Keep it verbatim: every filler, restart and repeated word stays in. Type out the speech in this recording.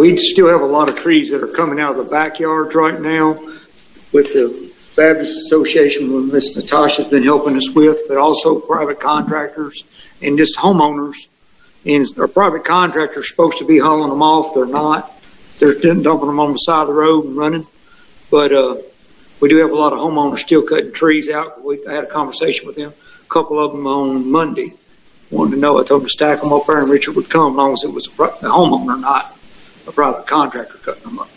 we still have a lot of trees that are coming out of the backyards right now with the Baptist Association, with Miss Natasha's been helping us with, but also private contractors and just homeowners. And our private contractors are supposed to be hauling them off. They're not. They're dumping them on the side of the road and running. But uh, we do have a lot of homeowners still cutting trees out. We I had a conversation with them, a couple of them on Monday. Wanted to know. I told them to stack them up there, and Richard would come as long as it was a, a homeowner, not a private contractor cutting them up.